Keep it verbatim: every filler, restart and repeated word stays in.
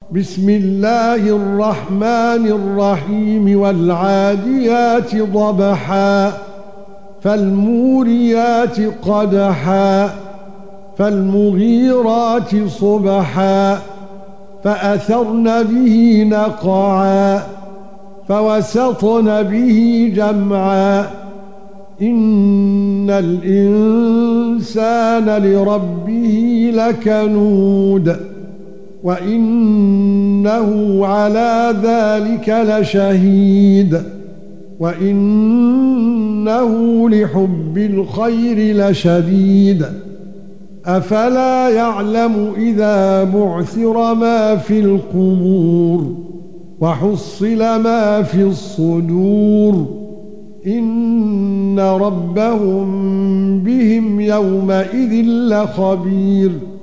بسم الله الرحمن الرحيم والعاديات ضبحا فالموريات قدحا فالمغيرات صبحا فأثرن به نقعا فوسطن به جمعا إن الإنسان لربه لكنود وإنه على ذلك لشهيد وإنه لحب الخير لشديد أفلا يعلم إذا بعثر ما في القبور وحصل ما في الصدور إن ربهم بهم يومئذ لخبير